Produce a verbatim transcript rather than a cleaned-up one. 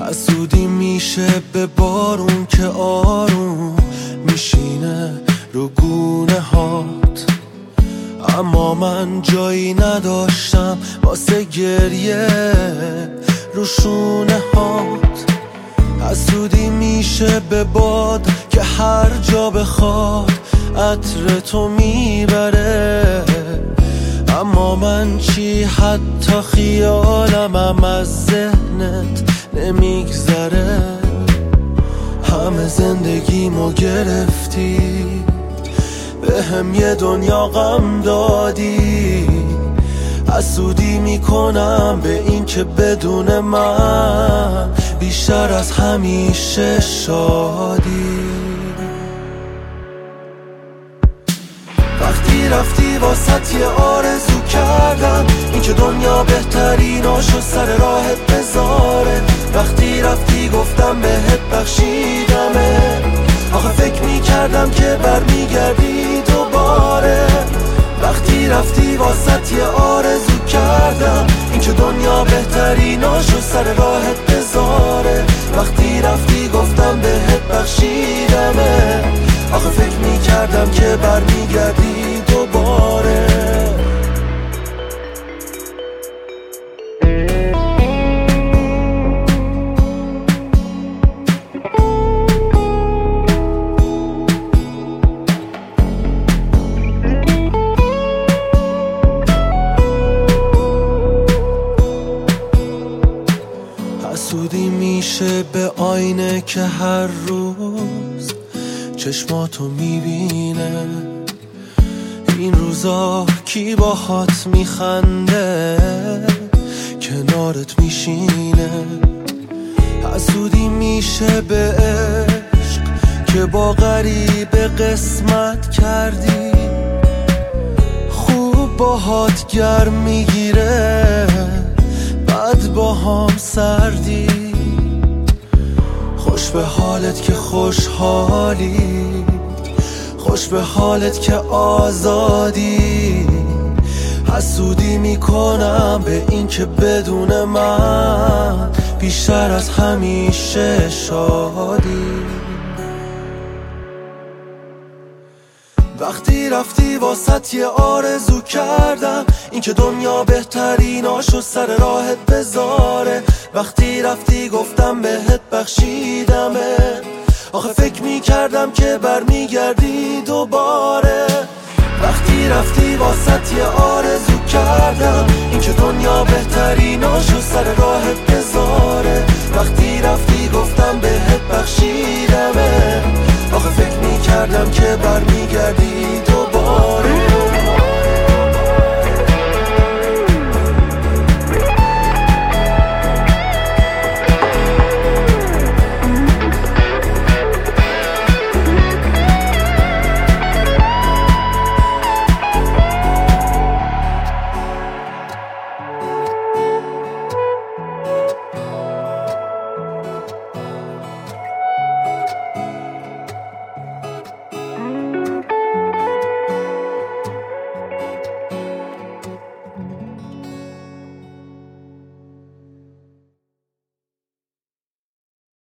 حسودی میشه به بارون که آروم میشینه رو گونه هات، اما من جایی نداشتم واسه گریه رو شونه هات. حسودی میشه به باد که هر جا بخواد عطر تو میبره، اما من چی حتی خیالمم از ذهنت نمیگذره. همه زندگیمو گرفتی، به هم یه دنیا غم دادی. حسودی میکنم به این که بدون من بیشتر از همیشه شادی. وقتی رفتی واسط یه آرزو کردم، این که دنیا بهتریناشو سر راهت بذاره. وقتی رفتی گفتم بهت بخشیدمه، آخه فکر میکردم که برمیگردی دوباره. وقتی رفتی واسط یه آرزو کردم، این که دنیا بهتریناشو سر راهت بذاره. وقتی رفتی گفتم بهت بخشیدمه، آخه فکر میکردم که برمیگردی دوباره. حسودی میشه به آینه که هر روز چشماتو میبینه. این روزا کی باهات میخنده کنارت میشینه. حسودی میشه به عشق که با غریبه قسمت کردی، خوب باهات گرم میگیره بعد با هم سردی. خوش به حالت که خوشحالی، خوش به حالت که آزادی. حسودی میکنم به این که بدون من بیشتر از همیشه شادی. وقتی رفتی واسط یه آرزو کردم، این که دنیا بهتریناشو سر راهت بذاره. وقتی رفتی گفتم بهت بخشیدمه، آخه فکر میکردم که برمیگردی دوباره. وقتی رفتی واسط یه آرزو کردم، این که دنیا بهتریناشو